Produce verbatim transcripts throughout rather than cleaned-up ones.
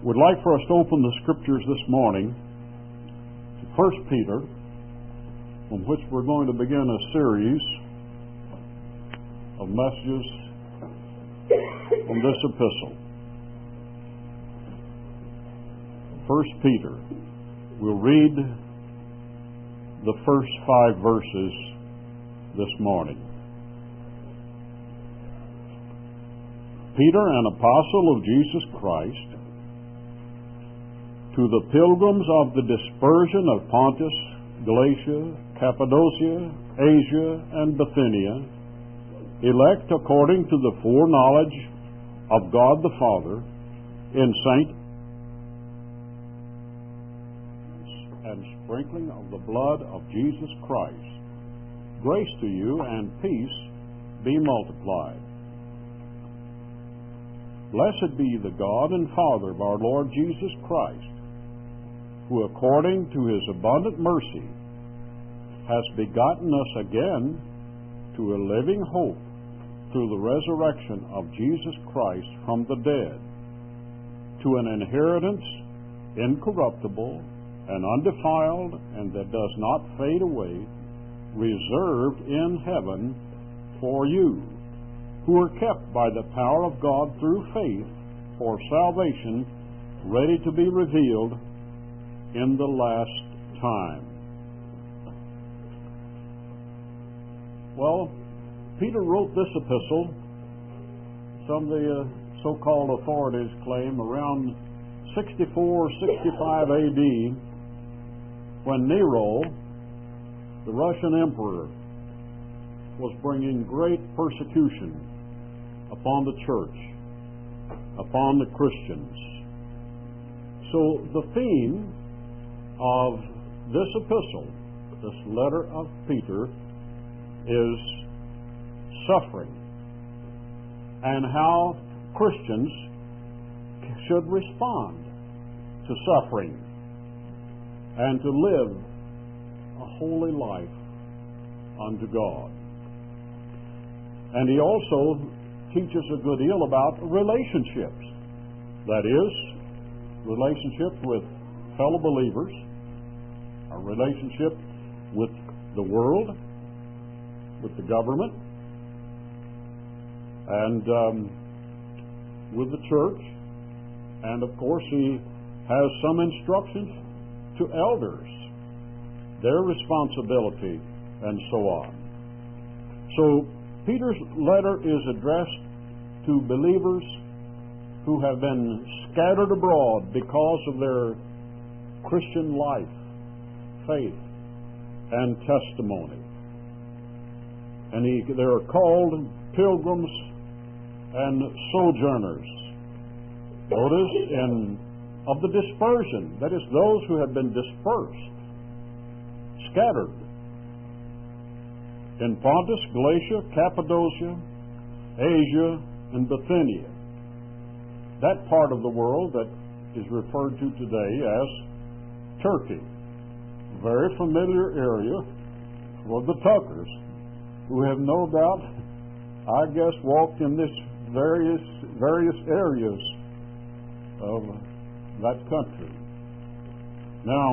would like for us to open the Scriptures this morning to First Peter, from which we're going to begin a series of messages from this epistle. First Peter. We'll read the first five verses this morning. Peter, an apostle of Jesus Christ, to the pilgrims of the dispersion of Pontus, Galatia, Cappadocia, Asia, and Bithynia, elect according to the foreknowledge of God the Father, in saint and sprinkling of the blood of Jesus Christ, grace to you and peace be multiplied. Blessed be the God and Father of our Lord Jesus Christ, who according to his abundant mercy has begotten us again to a living hope through the resurrection of Jesus Christ from the dead, to an inheritance incorruptible and undefiled, and that does not fade away, reserved in heaven for you, who are kept by the power of God through faith for salvation, ready to be revealed in the last time. Well, Peter wrote this epistle, some of the uh, so-called authorities claim, around sixty-four, sixty-five A D, when Nero, the Russian emperor, was bringing great persecution upon the church, upon the Christians. So the theme of this epistle, this letter of Peter, is suffering and how Christians should respond to suffering and to live a holy life unto God. And he also teaches a good deal about relationships. That is, relationships with fellow believers, our relationship with the world, with the government, and um, with the church. And of course, he has some instructions to elders, their responsibility, and so on. So, Peter's letter is addressed to believers who have been scattered abroad because of their Christian life, faith, and testimony. And he, they are called pilgrims and sojourners. Notice, in of the dispersion, that is, those who have been dispersed, scattered, in Pontus, Galatia, Cappadocia, Asia, and Bithynia. That part of the world that is referred to today as Turkey. Very familiar area for the Tuckers, who have no doubt, I guess, walked in this various various areas of that country. Now,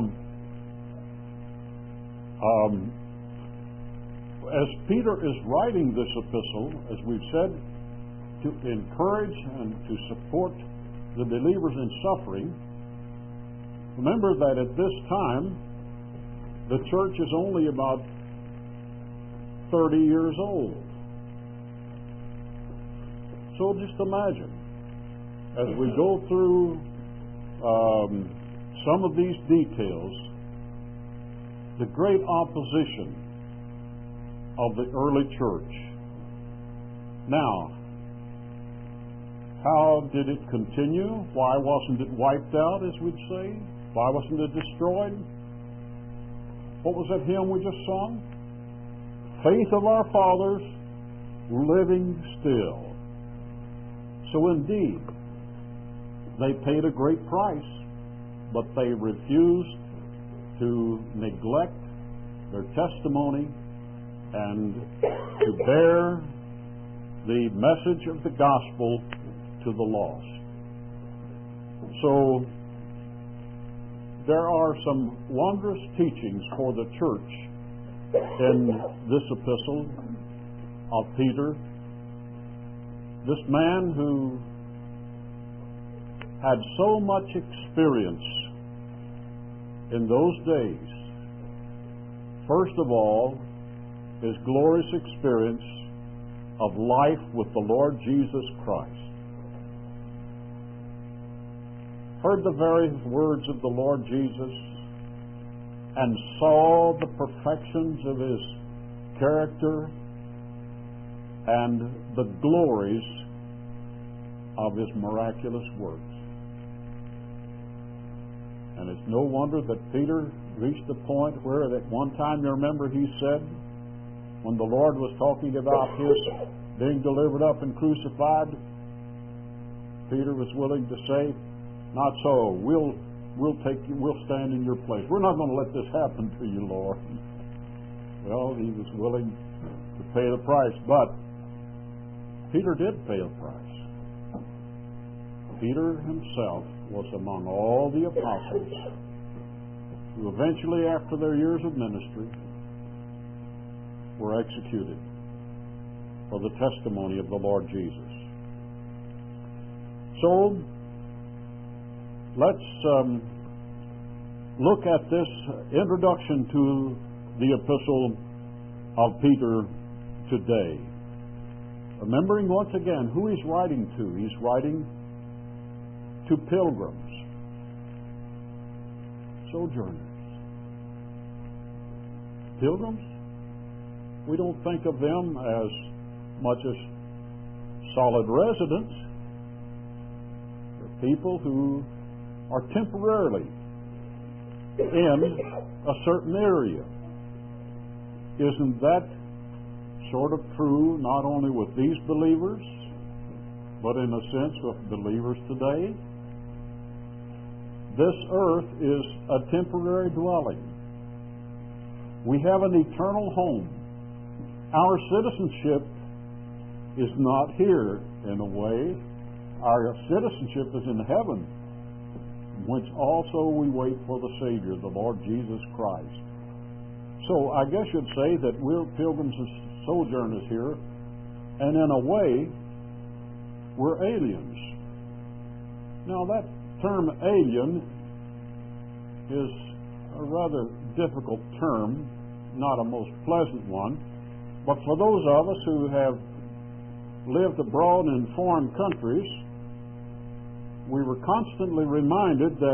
um, as Peter is writing this epistle, as we've said, to encourage and to support the believers in suffering, remember that at this time, the church is only about thirty years old. So just imagine, as we go through um, some of these details, the great opposition of the early church. Now, how did it continue? Why wasn't it wiped out, as we'd say? Why wasn't it destroyed? What was that hymn we just sung? Faith of our fathers, living still. So indeed, they paid a great price, but they refused to neglect their testimony and to bear the message of the gospel to the lost. So there are some wondrous teachings for the church in this epistle of Peter. This man who had so much experience in those days. First of all, his glorious experience of life with the Lord Jesus Christ. Heard the very words of the Lord Jesus and saw the perfections of His character and the glories of His miraculous works. And it's no wonder that Peter reached the point where at one time, you remember, he said, when the Lord was talking about His being delivered up and crucified, Peter was willing to say, "Not so. We'll we'll take you. We'll stand in your place. We're not going to let this happen to you, Lord." Well, he was willing to pay the price, but Peter did pay the price. Peter himself was among all the apostles who eventually, after their years of ministry, were executed for the testimony of the Lord Jesus. So, let's um, look at this introduction to the epistle of Peter today. Remembering once again who he's writing to. He's writing to pilgrims, sojourners. Pilgrims? We don't think of them as much as solid residents. They're people who are temporarily in a certain area. Isn't that sort of true not only with these believers, but in a sense with believers today? This earth is a temporary dwelling. We have an eternal home. Our citizenship is not here in a way. Our citizenship is in heaven, which also we wait for the Savior, the Lord Jesus Christ. So I guess you'd say that we're pilgrims and sojourners here, and in a way, we're aliens. Now that term alien is a rather difficult term, not a most pleasant one, but for those of us who have lived abroad in foreign countries, we were constantly reminded that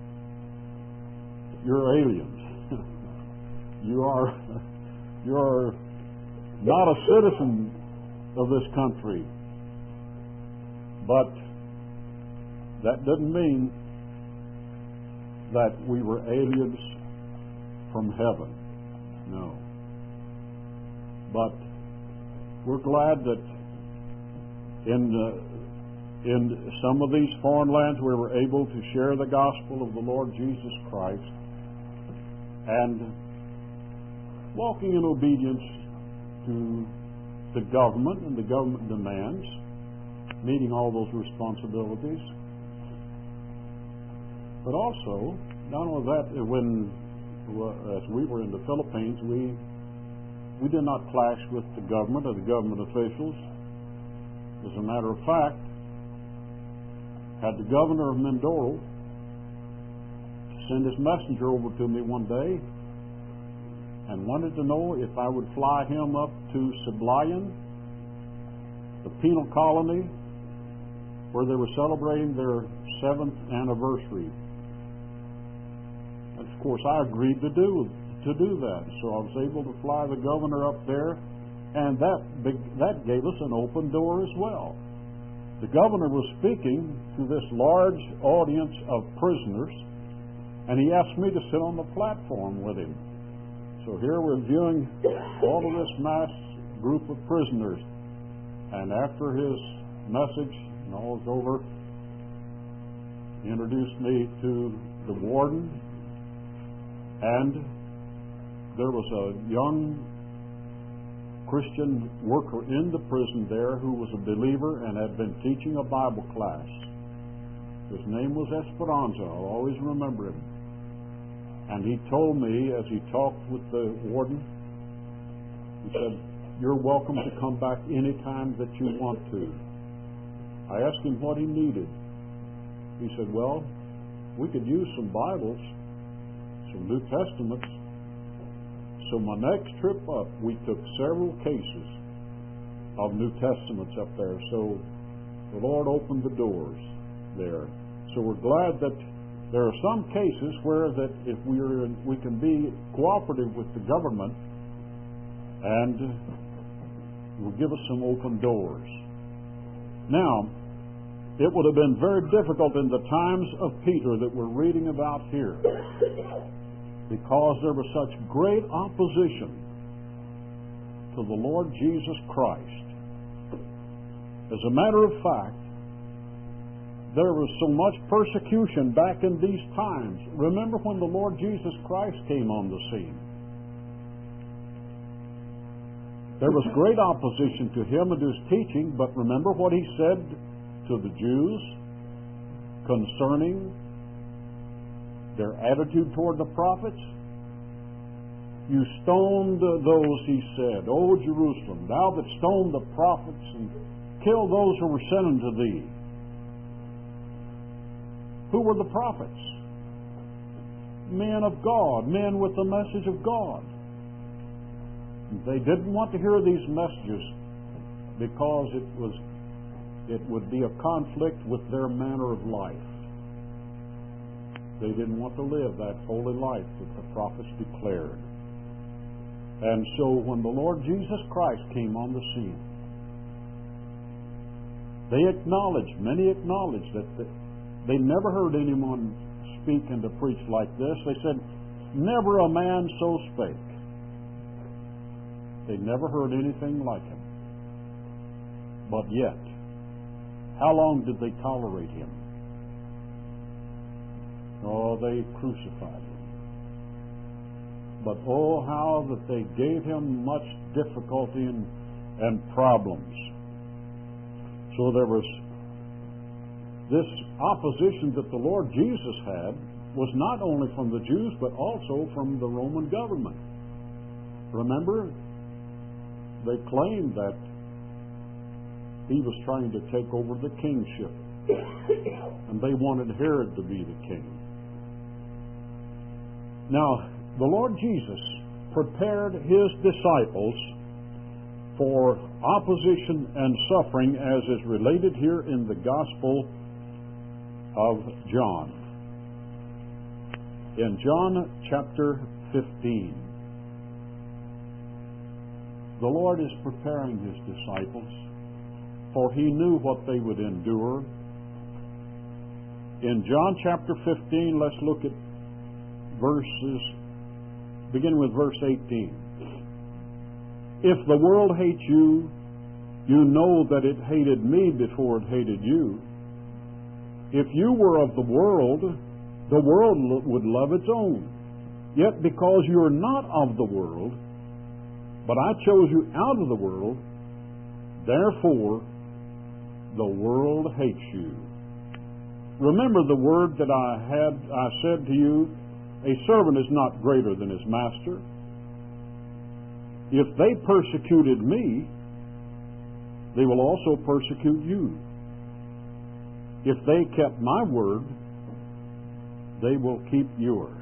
you're aliens. you are you're not a citizen of this country. But that doesn't mean that we were aliens from heaven. No. But we're glad that in uh, in some of these foreign lands we were able to share the gospel of the Lord Jesus Christ and walking in obedience to the government and the government demands, meeting all those responsibilities. But also, not only that, when as we were in the Philippines, we we did not clash with the government or the government officials. As a matter of fact, had the governor of Mindoro send his messenger over to me one day and wanted to know if I would fly him up to Sablayan, the penal colony, where they were celebrating their seventh anniversary. And of course, I agreed to do to do that. So I was able to fly the governor up there, and that big, that gave us an open door as well. The governor was speaking to this large audience of prisoners, and he asked me to sit on the platform with him. So here we're viewing all of this mass group of prisoners, and after his message and all was over, he introduced me to the warden, and there was a young Christian worker in the prison there who was a believer and had been teaching a Bible class. His name was Esperanza. I'll always remember him. And he told me, as he talked with the warden, he said, "You're welcome to come back any time that you want to." I asked him what he needed. He said, "Well, we could use some Bibles, some New Testaments." So my next trip up, we took several cases of New Testaments up there. So the Lord opened the doors there. So we're glad that there are some cases where that if we are in, we can be cooperative with the government and will give us some open doors. Now, it would have been very difficult in the times of Peter that we're reading about here, because there was such great opposition to the Lord Jesus Christ. As a matter of fact, there was so much persecution back in these times. Remember when the Lord Jesus Christ came on the scene? There was great opposition to Him and His teaching, but remember what He said to the Jews concerning their attitude toward the prophets? "You stoned those," He said, "O Jerusalem, thou that stoned the prophets and killed those who were sent unto thee." Who were the prophets? Men of God, men with the message of God. They didn't want to hear these messages because it was it would be a conflict with their manner of life. They didn't want to live that holy life that the prophets declared. And so when the Lord Jesus Christ came on the scene, they acknowledged, many acknowledged that the, they never heard anyone speak and to preach like this. They said, "Never a man so spake." They never heard anything like Him. But yet, how long did they tolerate Him? Oh, they crucified Him. But oh, how that they gave Him much difficulty and, and problems. So there was this opposition that the Lord Jesus had was not only from the Jews, but also from the Roman government. Remember, they claimed that He was trying to take over the kingship, and they wanted Herod to be the king. Now, the Lord Jesus prepared His disciples for opposition and suffering, as is related here in the Gospel of John. In John chapter fifteen, the Lord is preparing His disciples, for He knew what they would endure. In John chapter fifteen, let's look at verses, begin with verse eighteen. "If the world hates you, you know that it hated me before it hated you. If you were of the world, the world would love its own. Yet because you are not of the world, but I chose you out of the world, therefore the world hates you. Remember the word that I had I said to you, a servant is not greater than his master. If they persecuted me, they will also persecute you. If they kept my word, they will keep yours."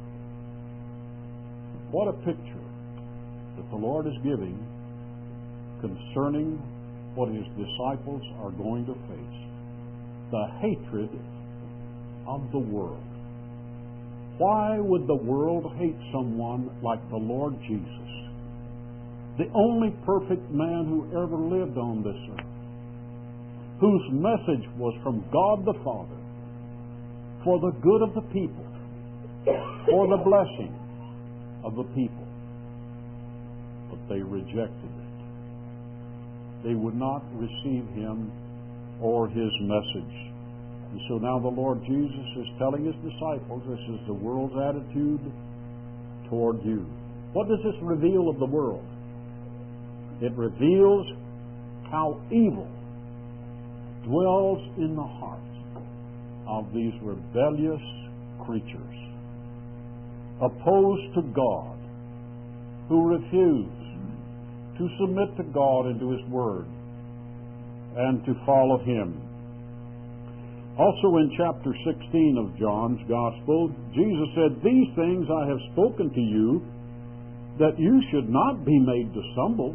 What a picture that the Lord is giving concerning what His disciples are going to face. The hatred of the world. Why would the world hate someone like the Lord Jesus, the only perfect man who ever lived on this earth, whose message was from God the Father for the good of the people, for the blessing of the people? But they rejected it. They would not receive Him or His message. And so now the Lord Jesus is telling His disciples, this is the world's attitude toward you. What does this reveal of the world? It reveals how evil dwells in the heart. of these rebellious creatures, opposed to God, who refuse to submit to God and to His Word and to follow Him. Also in chapter sixteen of John's Gospel, Jesus said, "These things I have spoken to you, that you should not be made to stumble.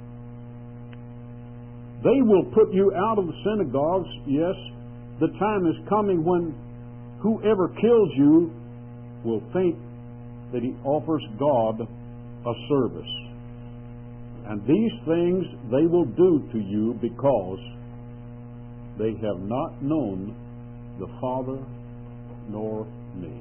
They will put you out of the synagogues. Yes, the time is coming when whoever kills you will think that he offers God a service. And these things they will do to you because they have not known the Father nor me."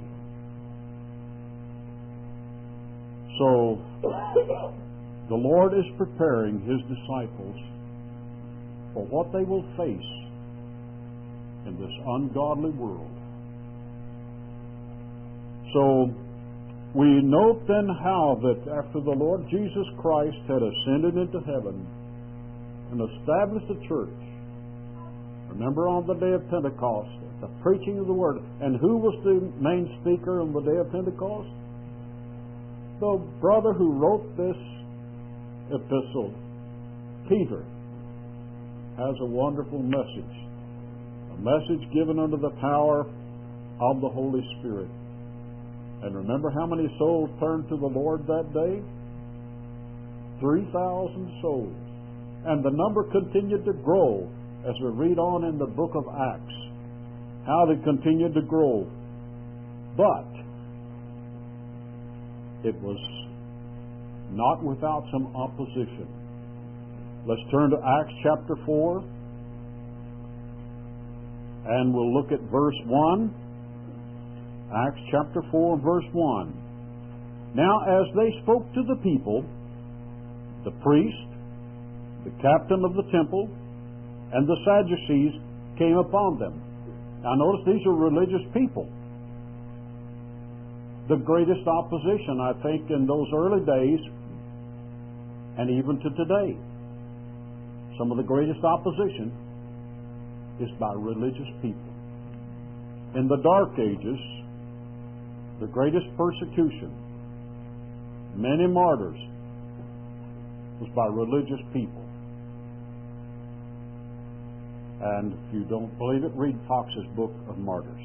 So, the Lord is preparing His disciples for what they will face in this ungodly world. So, we note then how that after the Lord Jesus Christ had ascended into heaven and established a church, remember on the day of Pentecost, the preaching of the Word, and who was the main speaker on the day of Pentecost? The brother who wrote this epistle, Peter, has a wonderful message. A message given under the power of the Holy Spirit. And remember how many souls turned to the Lord that day? three thousand souls. And the number continued to grow as we read on in the book of Acts. How they continued to grow. But it was not without some opposition. Let's turn to Acts chapter four, and we'll look at verse one. Acts chapter four, verse one. "Now as they spoke to the people, the priest, the captain of the temple, and the Sadducees came upon them." Now notice these are religious people. The greatest opposition, I think, in those early days, and even to today, some of the greatest opposition is by religious people. In the Dark Ages, the greatest persecution, many martyrs, was by religious people. And if you don't believe it, read Fox's Book of Martyrs.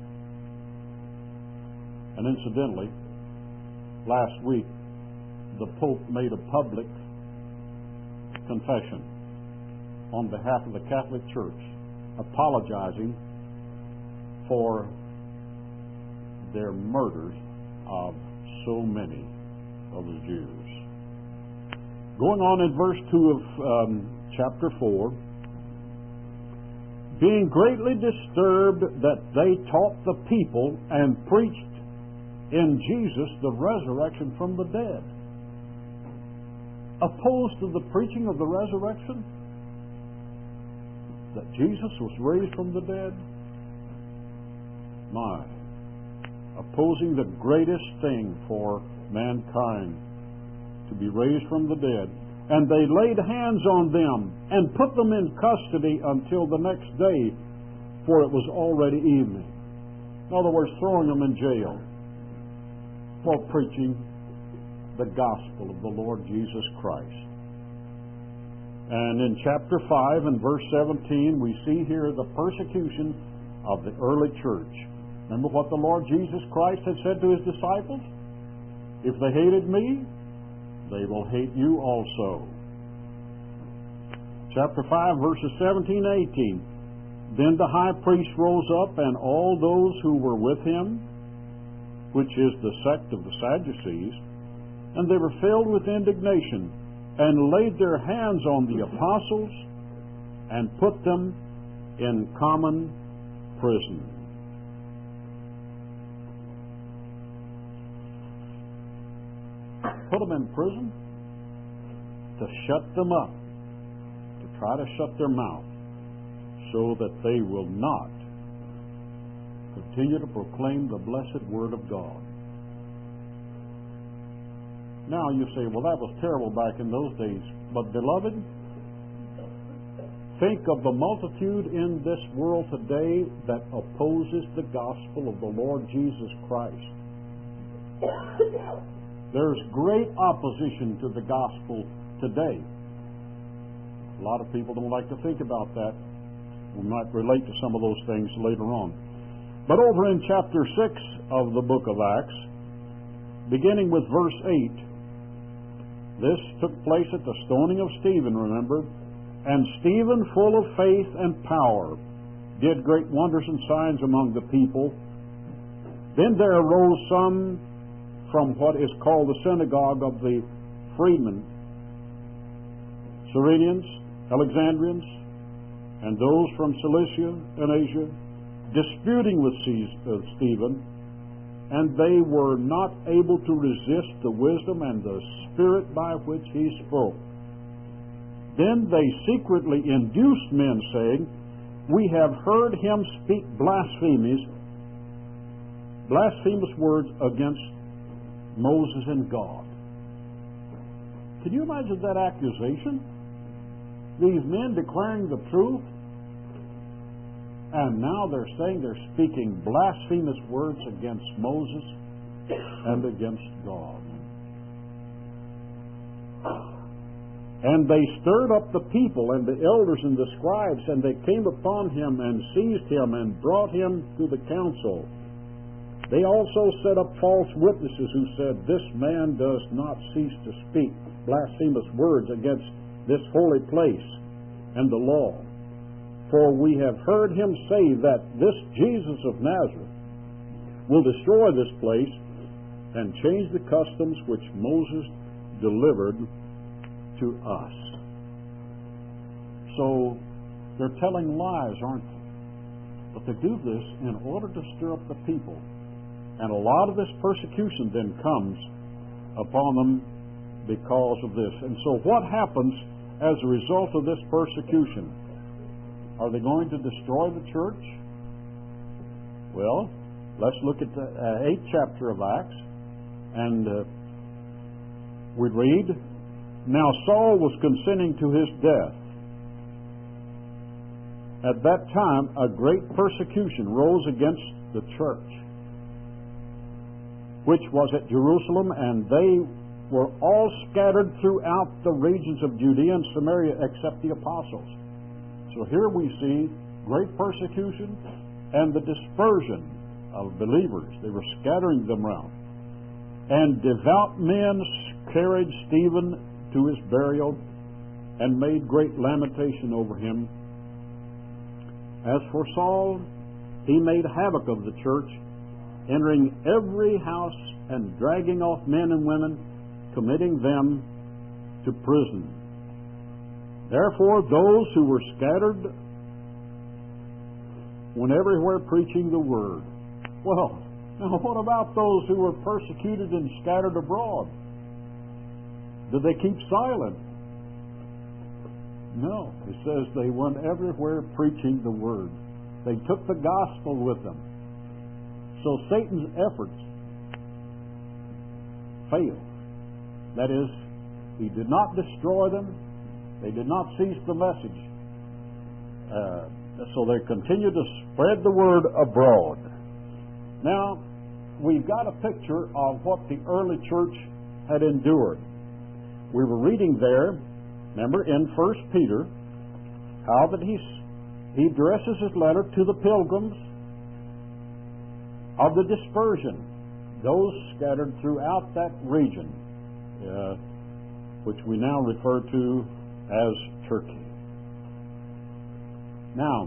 And incidentally, last week, the Pope made a public confession on behalf of the Catholic Church, apologizing for their murders of so many of the Jews. Going on in verse two of um, chapter four, "Being greatly disturbed that they taught the people and preached in Jesus the resurrection from the dead." Opposed to the preaching of the resurrection, that Jesus was raised from the dead. My, opposing the greatest thing for mankind, to be raised from the dead. "And they laid hands on them and put them in custody until the next day, for it was already evening." In other words, throwing them in jail for preaching the gospel of the Lord Jesus Christ. And in chapter five and verse seventeen, we see here the persecution of the early church. Remember what the Lord Jesus Christ had said to His disciples? "If they hated me, they will hate you also." Chapter five, verses seventeen and eighteen. "Then the high priest rose up, and all those who were with him, which is the sect of the Sadducees, and they were filled with indignation, and laid their hands on the apostles, and put them in common prison." Put them in prison to shut them up, to try to shut their mouth, so that they will not continue to proclaim the blessed Word of God. Now you say, well, that was terrible back in those days. But beloved, think of the multitude in this world today that opposes the gospel of the Lord Jesus Christ. There's great opposition to the gospel today. A lot of people don't like to think about that. We might relate to some of those things later on. But over in chapter six of the book of Acts, beginning with verse eight, this took place at the stoning of Stephen, remember? And Stephen, full of faith and power, did great wonders and signs among the people. Then there arose some from what is called the synagogue of the freedmen, Cyrenians, Alexandrians, and those from Cilicia and Asia, disputing with Stephen, and they were not able to resist the wisdom and the spirit by which he spoke. Then they secretly induced men, saying, We have heard him speak blasphemies, blasphemous words against Moses and God. Can you imagine that accusation? These men declaring the truth, and now they're saying they're speaking blasphemous words against Moses and against God. And they stirred up the people and the elders and the scribes, and they came upon him and seized him and brought him to the council. They also set up false witnesses who said, This man does not cease to speak blasphemous words against this holy place and the law. For we have heard him say that this Jesus of Nazareth will destroy this place and change the customs which Moses delivered to us. So they're telling lies, aren't they? But they do this in order to stir up the people. And a lot of this persecution then comes upon them because of this. And so what happens as a result of this persecution? Are they going to destroy the church? Well, let's look at the uh, eighth chapter of Acts, and uh, we read, Now Saul was consenting to his death. At that time, a great persecution rose against the church, which was at Jerusalem, and they were all scattered throughout the regions of Judea and Samaria except the apostles. So here we see great persecution and the dispersion of believers. They were scattering them around. And devout men carried Stephen to his burial and made great lamentation over him. As for Saul, he made havoc of the church, entering every house and dragging off men and women, committing them to prison. Therefore, those who were scattered went everywhere preaching the word. Well, now what about those who were persecuted and scattered abroad? Did they keep silent? No. It says they went everywhere preaching the word. They took the gospel with them. So Satan's efforts failed. That is, he did not destroy them. They did not cease the message. Uh, so they continued to spread the word abroad. Now, we've got a picture of what the early church had endured. We were reading there, remember, in First Peter, how that he, he addresses his letter to the pilgrims of the dispersion, those scattered throughout that region, uh, which we now refer to as Turkey. Now,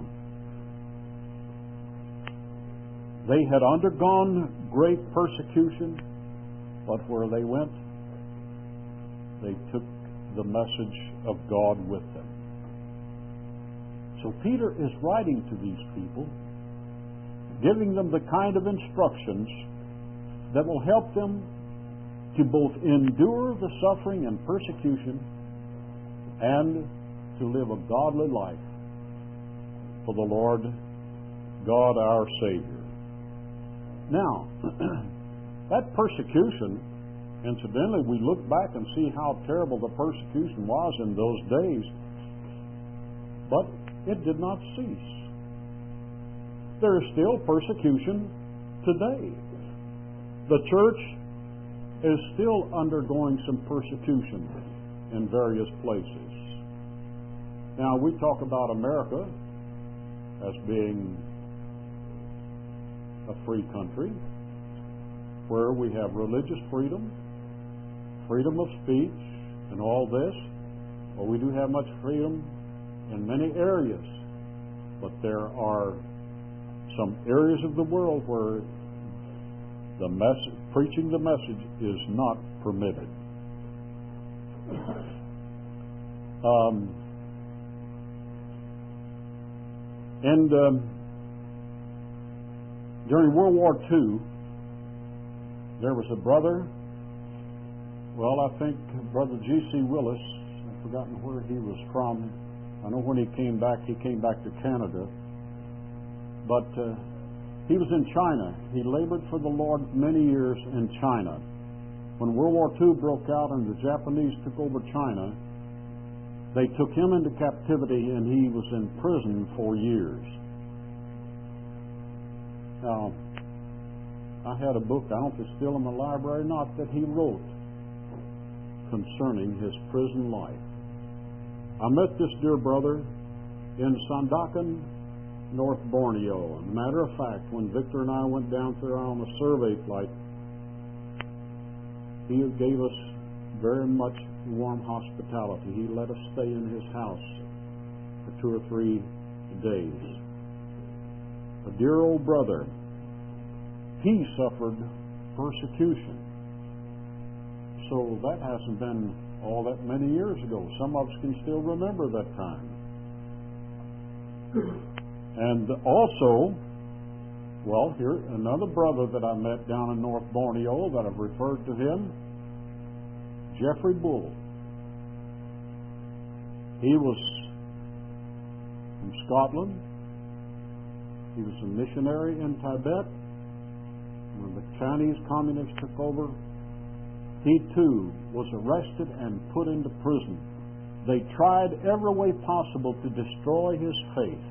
they had undergone great persecution, but where they went, they took the message of God with them. So Peter is writing to these people, giving them the kind of instructions that will help them to both endure the suffering and persecution and to live a godly life for the Lord God our Savior. Now, that persecution, incidentally, we look back and see how terrible the persecution was in those days. But it did not cease. There is still persecution today. The church is still undergoing some persecution in various places. Now, we talk about America as being a free country where we have religious freedom, freedom of speech, and all this. Well, we do have much freedom in many areas, but there are some areas of the world where the message, preaching the message is not permitted. Um, and um, during World War Two, there was a brother, well, I think Brother G C Willis, I've forgotten where he was from. I know when he came back, he came back to Canada. But uh, he was in China. He labored for the Lord many years in China. When World War Two broke out and the Japanese took over China, they took him into captivity and he was in prison for years. Now, I had a book, I don't know if it's still in the library or not, that he wrote concerning his prison life. I met this dear brother in Sandakan, North Borneo. As a matter of fact, when Victor and I went down there on a survey flight, he gave us very much warm hospitality. He let us stay in his house for two or three days. A dear old brother, he suffered persecution. So that hasn't been all that many years ago. Some of us can still remember that time. And also, well, here, another brother that I met down in North Borneo that I've referred to him, Jeffrey Bull. He was from Scotland. He was a missionary in Tibet. When the Chinese communists took over, he too was arrested and put into prison. They tried every way possible to destroy his faith,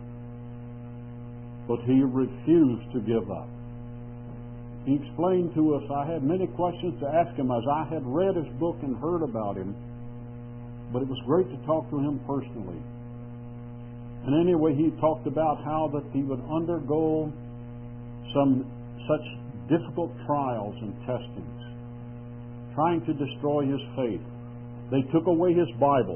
but he refused to give up. He explained to us, I had many questions to ask him as I had read his book and heard about him, but it was great to talk to him personally. And anyway, he talked about how that he would undergo some such difficult trials and testings, trying to destroy his faith. They took away his Bible.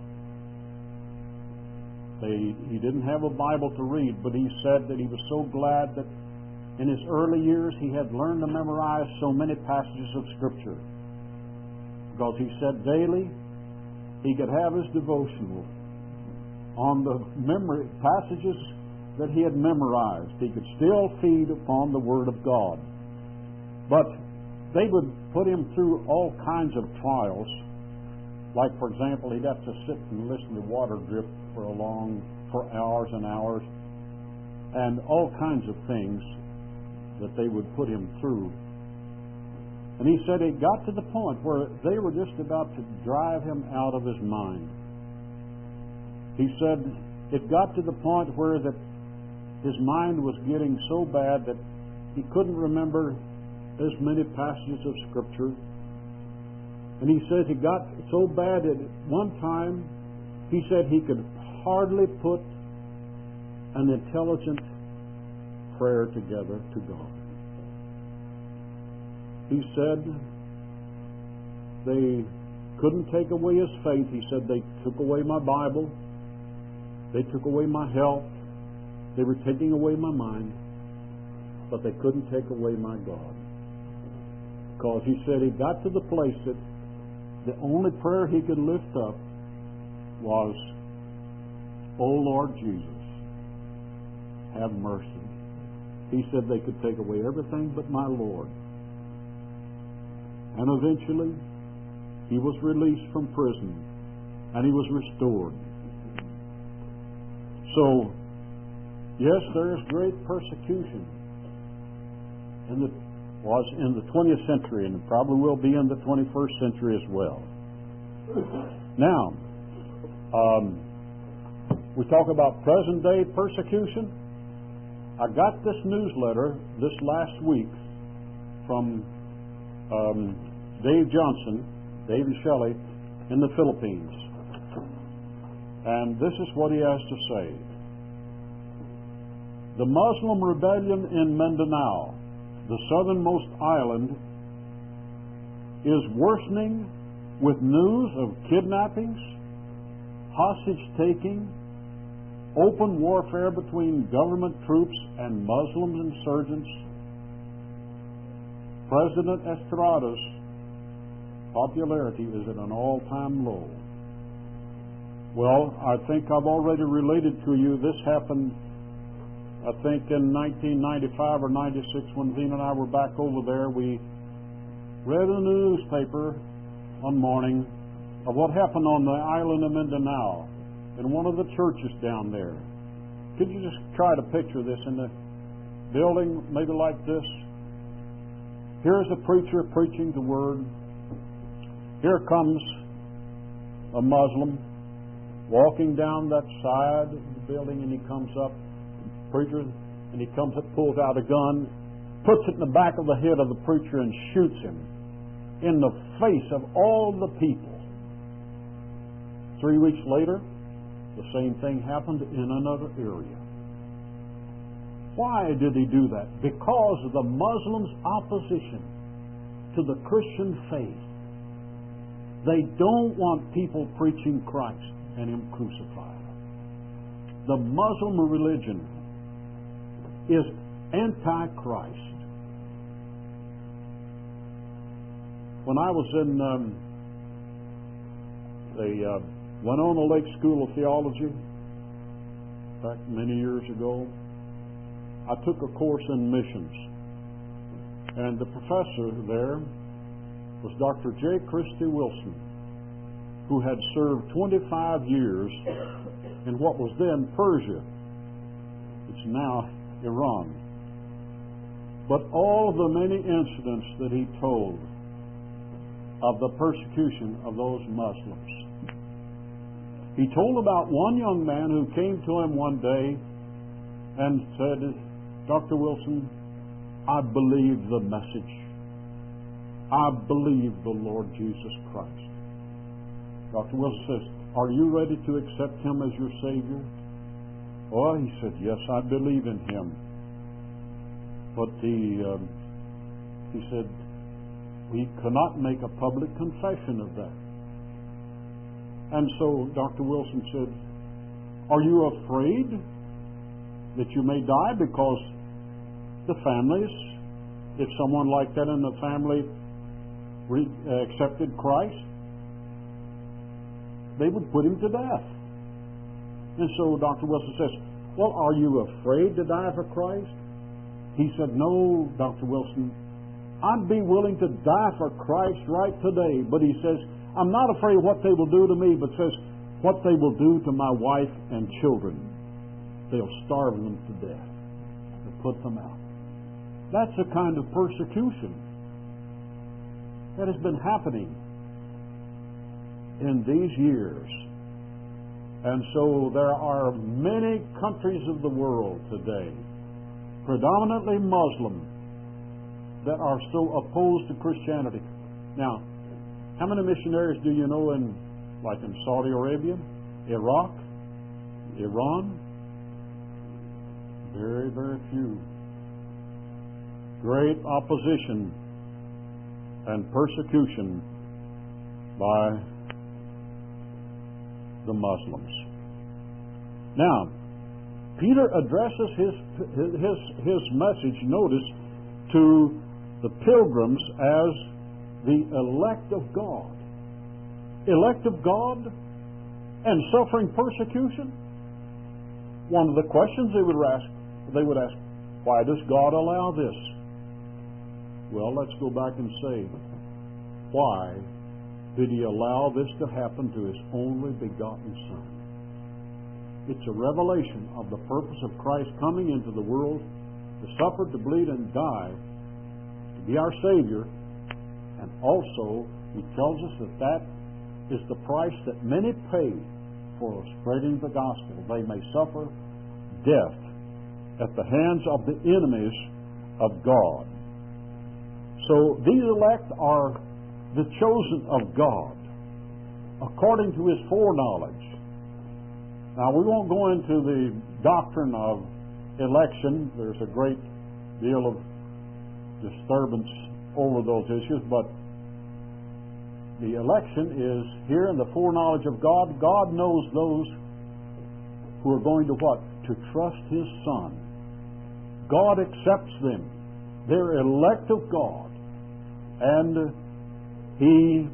They, he didn't have a Bible to read, but he said that he was so glad that in his early years he had learned to memorize so many passages of Scripture, because he said daily he could have his devotional on the memory passages that he had memorized. He could still feed upon the Word of God. But they would put him through all kinds of trials. Like, for example, he'd have to sit and listen to water drip for a long, for hours and hours, and all kinds of things that they would put him through. And he said it got to the point where they were just about to drive him out of his mind. He said it got to the point where that his mind was getting so bad that he couldn't remember as many passages of Scripture. And he says it got so bad that at one time he said he could hardly put an intelligent prayer together to God. He said they couldn't take away his faith. He said they took away my Bible. They took away my health. They were taking away my mind. But they couldn't take away my God. Because he said he got to the place that the only prayer he could lift up was, "O Lord Jesus, have mercy." He said they could take away everything but my Lord. And eventually, he was released from prison and he was restored. So, yes, there is great persecution in the was in the twentieth century, and it probably will be in the twenty-first century as well. Now, um, We talk about present-day persecution. I got this newsletter this last week from um, Dave Johnson, Davy Shelley, in the Philippines. And this is what he has to say. The Muslim rebellion in Mindanao, the southernmost island, is worsening with news of kidnappings, hostage-taking, open warfare between government troops and Muslim insurgents. President Estrada's popularity is at an all-time low. Well, I think I've already related to you. This happened, I think, in nineteen ninety-five or ninety-six when Zena and I were back over there. We read in the newspaper one morning of what happened on the island of Mindanao in one of the churches down there. Could you just try to picture this in the building, maybe like this? Here's a preacher preaching the Word. Here comes a Muslim walking down that side of the building, and he comes up, the preacher, and he comes up, pulls out a gun, puts it in the back of the head of the preacher, and shoots him in the face of all the people. Three weeks later, the same thing happened in another area. Why did he do that? Because of the Muslims' opposition to the Christian faith. They don't want people preaching Christ and Him crucified. The Muslim religion is anti-Christ. When I was in, um, the uh, Winona Lake School of Theology, back many years ago, I took a course in missions. And the professor there was Doctor J. Christy Wilson, who had served twenty-five years in what was then Persia. It's now Iran. But all the many incidents that he told of the persecution of those Muslims. He told about one young man who came to him one day and said, Doctor Wilson, I believe the message. I believe the Lord Jesus Christ. Doctor Wilson says, are you ready to accept Him as your Savior? Oh, he said, yes, I believe in Him. But he, um, he said, we cannot make a public confession of that. And so Doctor Wilson said, are you afraid that you may die? Because the families, if someone like that in the family re- uh, accepted Christ, they would put him to death. And so Doctor Wilson says, well, are you afraid to die for Christ? He said, no, Doctor Wilson, I'd be willing to die for Christ right today. But he says, I'm not afraid of what they will do to me, but says, what they will do to my wife and children. They'll starve them to death and put them out. That's the kind of persecution that has been happening in these years. And so there are many countries of the world today, predominantly Muslim, that are so opposed to Christianity. Now, how many missionaries do you know in, like in Saudi Arabia, Iraq, Iran? Very, very few. Great opposition and persecution by the Muslims. Now, Peter addresses his his his message, notice, to the pilgrims as the elect of God. Elect of God and suffering persecution? One of the questions they would ask, they would ask, why does God allow this? Well, let's go back and say, why did He allow this to happen to His only begotten Son? It's a revelation of the purpose of Christ coming into the world to suffer, to bleed, and die, to be our Savior. And also, He tells us that that is the price that many pay for spreading the gospel, they may suffer death at the hands of the enemies of God. So these elect are the chosen of God, according to His foreknowledge. Now, we won't go into the doctrine of election. There's a great deal of disturbance over those issues, but the election is here in the foreknowledge of God. God knows those who are going to what? To trust His Son. God accepts them. They're elect of God. And He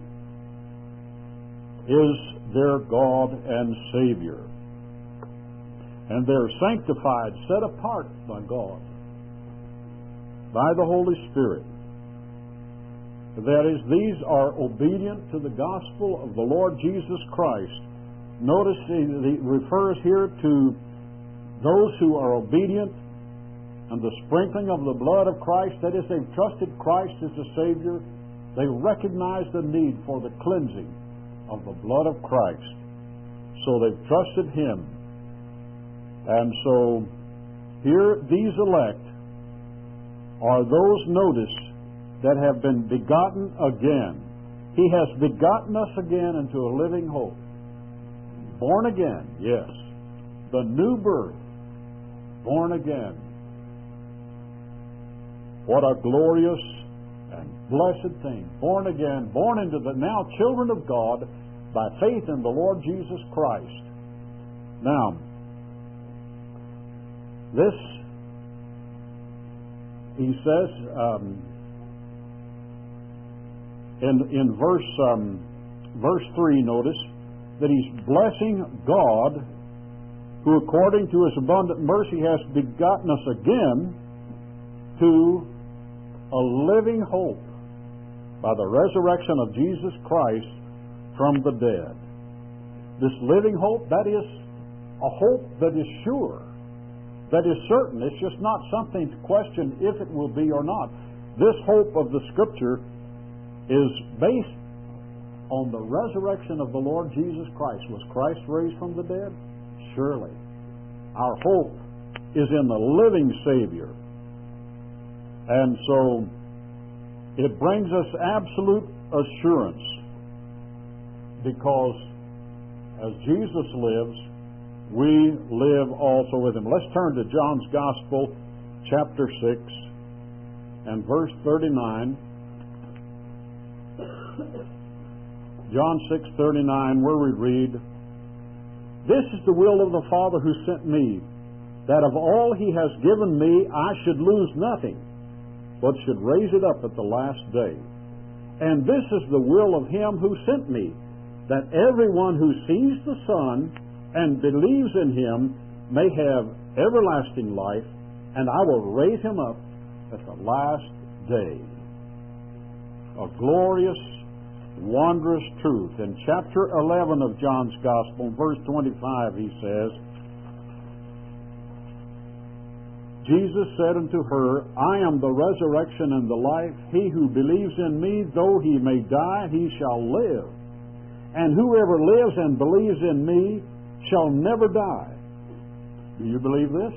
is their God and Savior. And they're sanctified, set apart by God, by the Holy Spirit. That is, these are obedient to the gospel of the Lord Jesus Christ. Notice he refers here to those who are obedient and the sprinkling of the blood of Christ. That is, they've trusted Christ as a Savior. They recognize the need for the cleansing of the blood of Christ. So they've trusted Him. And so here these elect are those, notice, that have been begotten again. He has begotten us again into a living hope. Born again, yes. The new birth. Born again. What a glorious and blessed thing. Born again, born into the now children of God by faith in the Lord Jesus Christ. Now, this, he says, um, in in verse um, verse three, notice that he's blessing God, who according to His abundant mercy has begotten us again to a living hope by the resurrection of Jesus Christ from the dead. This living hope, that is a hope that is sure, that is certain. It's just not something to question if it will be or not. This hope of the Scripture is based on the resurrection of the Lord Jesus Christ. Was Christ raised from the dead? Surely. Our hope is in the living Savior. And so it brings us absolute assurance, because as Jesus lives, we live also with Him. Let's turn to John's Gospel, chapter six, and verse thirty-nine. John six thirty-nine, where we read, "This is the will of the Father who sent me, that of all He has given me I should lose nothing, but should raise it up at the last day. And this is the will of Him who sent me, that everyone who sees the Son and believes in Him may have everlasting life, and I will raise him up at the last day." A glorious, wondrous truth. In chapter eleven of John's Gospel, verse twenty-five, he says, "Jesus said unto her, I am the resurrection and the life. He who believes in me, though he may die, he shall live. And whoever lives and believes in me shall never die." Do you believe this?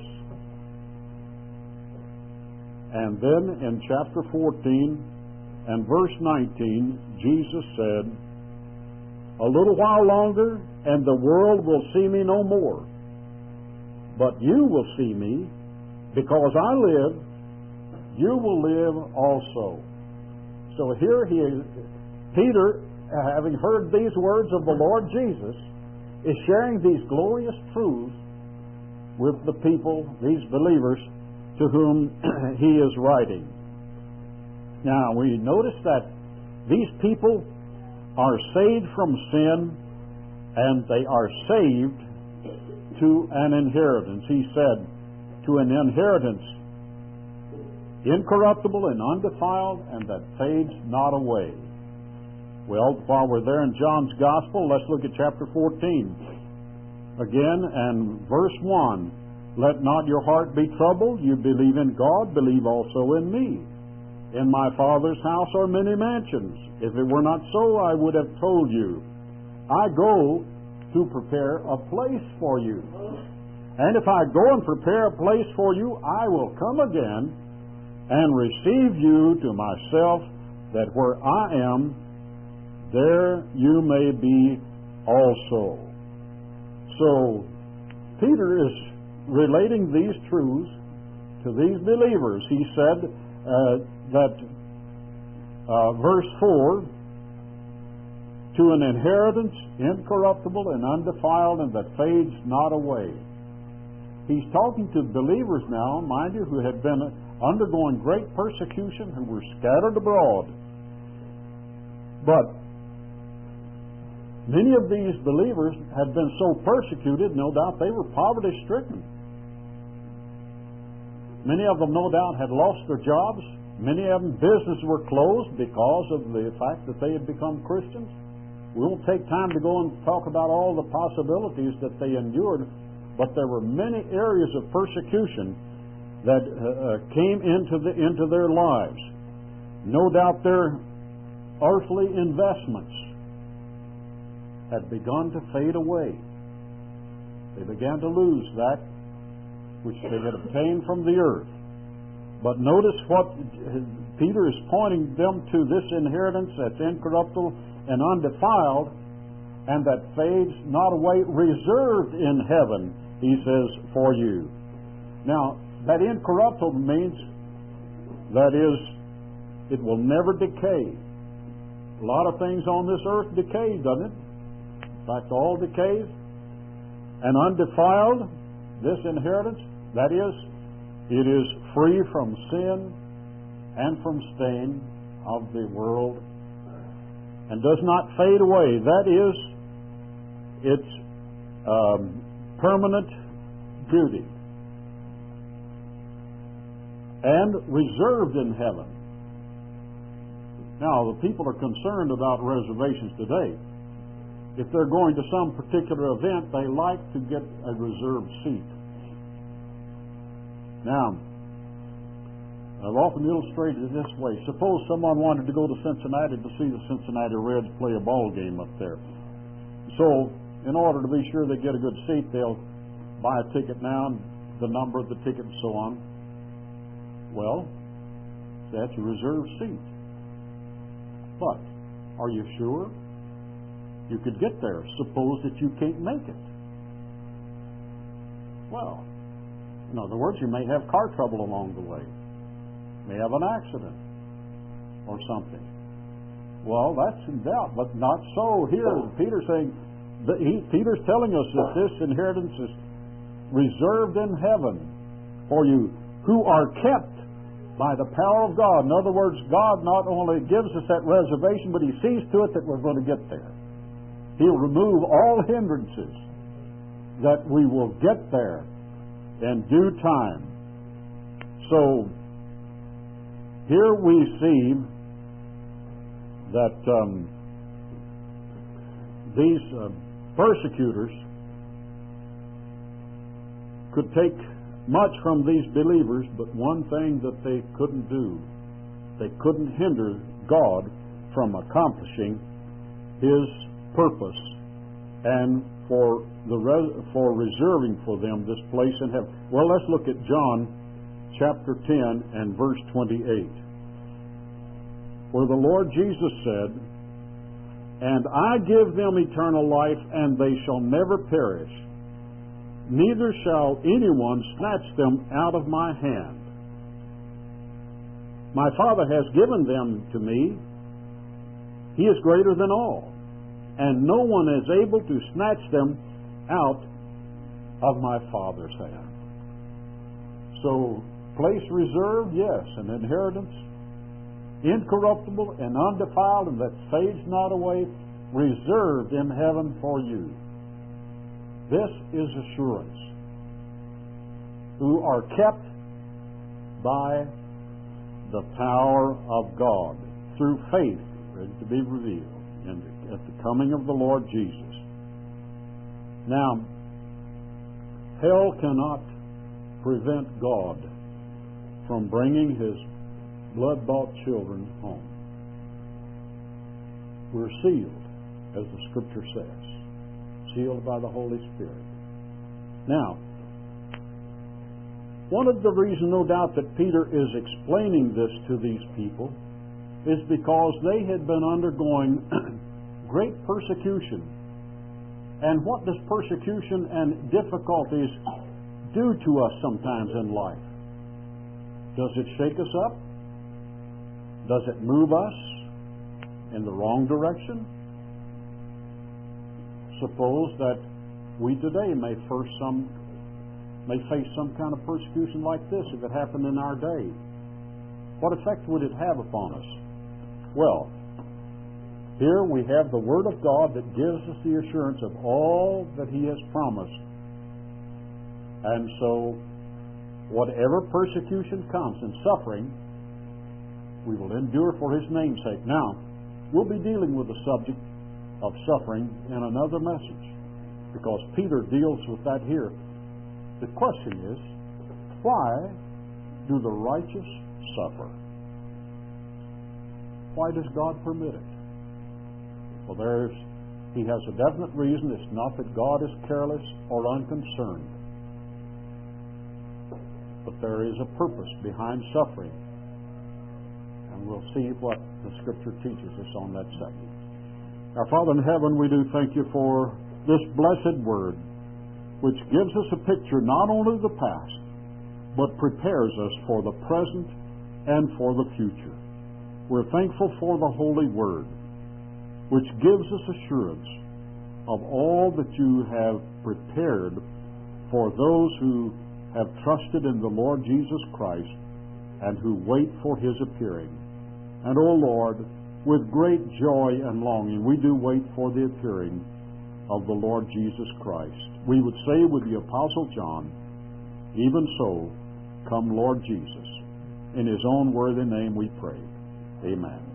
And then in chapter fourteen and verse nineteen, Jesus said, "A little while longer, and the world will see me no more. But you will see me, because I live, you will live also." So here he is, Peter, having heard these words of the Lord Jesus, is sharing these glorious truths with the people, these believers, to whom he is writing. Now, we notice that these people are saved from sin, and they are saved to an inheritance. He said, to an inheritance incorruptible and undefiled, and that fades not away. Well, while we're there in John's Gospel, let's look at chapter fourteen. Again, and verse one, "Let not your heart be troubled. You believe in God, believe also in me. In my Father's house are many mansions. If it were not so, I would have told you. I go to prepare a place for you. And if I go and prepare a place for you, I will come again and receive you to myself, that where I am, there you may be also. So, Peter is relating these truths to these believers. He said uh, that, uh, verse four, to an inheritance incorruptible and undefiled and that fades not away. He's talking to believers now, mind you, who had been undergoing great persecution, who were scattered abroad. But many of these believers had been so persecuted, no doubt they were poverty-stricken. Many of them, no doubt, had lost their jobs. Many of them, businesses were closed because of the fact that they had become Christians. We won't take time to go and talk about all the possibilities that they endured, but there were many areas of persecution that uh, came into the into their lives. No doubt their earthly investments had begun to fade away. They began to lose that which they had obtained from the earth. But notice what Peter is pointing them to, this inheritance that's incorruptible and undefiled, and that fades not away, reserved in heaven, he says, for you. Now, that incorruptible means, that is, it will never decay. A lot of things on this earth decay, doesn't it? In fact, all decays. And undefiled, this inheritance, that is, it is free from sin and from stain of the world, and does not fade away. That is, its um, permanent beauty, and reserved in heaven. Now, the people are concerned about reservations today. If they're going to some particular event, they like to get a reserved seat. Now, I've often illustrated it this way. Suppose someone wanted to go to Cincinnati to see the Cincinnati Reds play a ball game up there. So, in order to be sure they get a good seat, they'll buy a ticket now, and the number of the ticket and so on. Well, that's a reserved seat. But, are you sure you could get there? Suppose that you can't make it. Well, in other words, you may have car trouble along the way. May have an accident or something. Well, that's in doubt, but not so here. Peter's saying, that he, Peter's telling us that this inheritance is reserved in heaven for you, who are kept by the power of God. In other words, God not only gives us that reservation, but He sees to it that we're going to get there. He'll remove all hindrances that we will get there in due time. So, here we see that um, these uh, persecutors could take much from these believers, but one thing that they couldn't do, they couldn't hinder God from accomplishing His purpose and for the res- for reserving for them this place in heaven. Well, let's look at John chapter ten and verse twenty-eight, where the Lord Jesus said, "And I give them eternal life, and they shall never perish, neither shall anyone snatch them out of my hand. My Father has given them to me. He is greater than all, and no one is able to snatch them out of my Father's hand." So, place reserved, yes, an inheritance, incorruptible and undefiled, and that fades not away, reserved in heaven for you. This is assurance, who are kept by the power of God through faith, ready to be revealed in the, at the coming of the Lord Jesus. Now, hell cannot prevent God from bringing His blood-bought children home. We're sealed, as the Scripture says. sealed by the Holy Spirit. Now, one of the reasons, no doubt, that Peter is explaining this to these people is because they had been undergoing great persecution. And what does persecution and difficulties do to us sometimes in life? Does it shake us up? Does it move us in the wrong direction? Suppose that we today may first some may face some kind of persecution like this if it happened in our day. What effect would it have upon us? Well, here we have the Word of God that gives us the assurance of all that He has promised. And so, whatever persecution comes and suffering, we will endure for His name's sake. Now, we'll be dealing with the subject of suffering in another message, because Peter deals with that here. The question is, why do the righteous suffer? Why does God permit it? Well, there's, He has a definite reason. It's not that God is careless or unconcerned, but there is a purpose behind suffering. And we'll see what the Scripture teaches us on that subject. Our Father in heaven, we do thank You for this blessed Word, which gives us a picture not only of the past, but prepares us for the present and for the future. We're thankful for the Holy Word, which gives us assurance of all that You have prepared for those who have trusted in the Lord Jesus Christ and who wait for His appearing. And, O Lord, with great joy and longing, we do wait for the appearing of the Lord Jesus Christ. We would say with the Apostle John, even so, come Lord Jesus. In His own worthy name we pray. Amen.